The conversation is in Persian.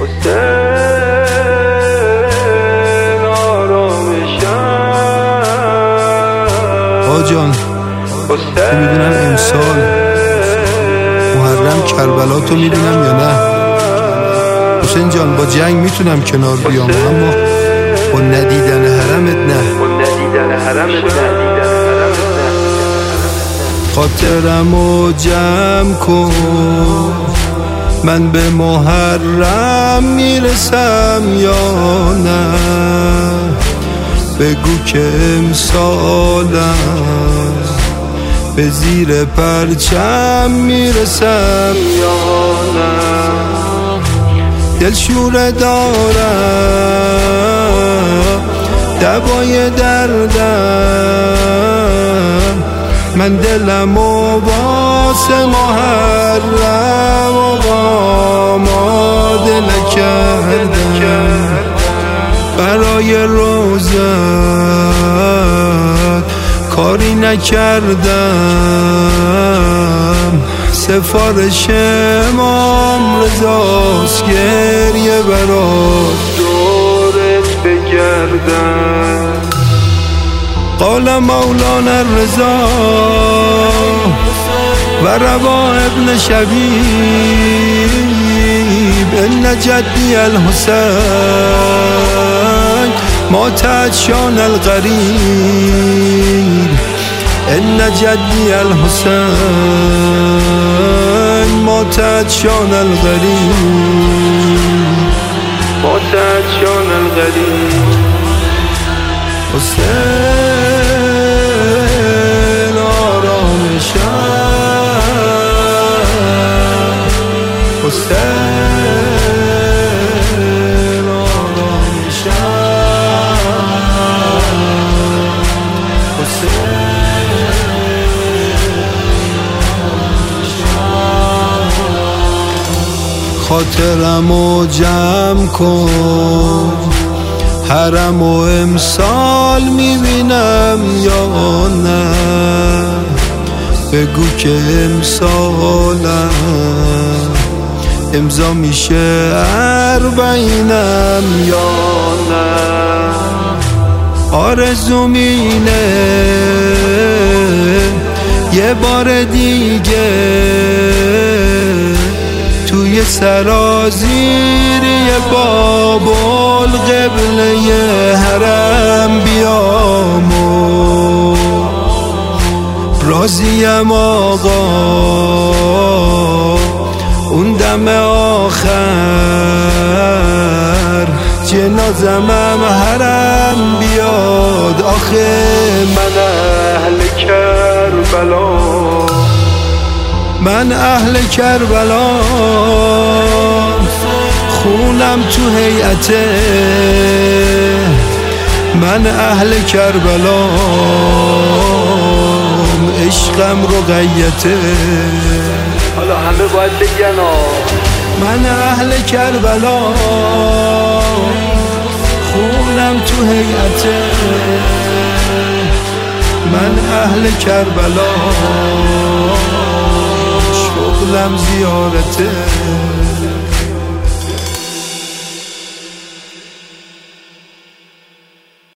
جان که میدونم امسال محرم کربلا تو میبینم یا نه. حسین جان با جنگ میتونم کنار بیام، اما با ندیدن حرمت نه. خاطرمو جمع کن، من به محرم میرسم یا نه. بگو که امسالم به زیر پرچم میرسم یا نه. دلشوره دارم دوای دردم، من دلمو واسه محرم آماده نکردم. برای روزت کاری نکردم، سفارش امام رضاست گریه برات دورت بگردم. قال مولانا الرضا و روا ابن شبیب ان جدی الحسین مات عطشان الغریب. ان جدی الحسین مات عطشان الغریب. مات عطشان الغریب. حسین آرام شب، حسین آرام شب، حسین. خاطرمو جمع کن، حرمو امسال میبینم یا نه. بگو که امسالم امضا میشه اربعینم یا نه. آرزوم اینه یه بار دیگه توی سرازیری بابل قبله حرم بیام و راضیم آقا اون دم آخر جنازمم حرم بیاد. آخه من اهل کربلا، من اهل کربلا، خونم تو هیئته، من اهل کربلا، عشقم رقیته. حالا همه باید بگن من اهل کربلا، خونم تو هیئته، من اهل کربلا، شغلم زیارته.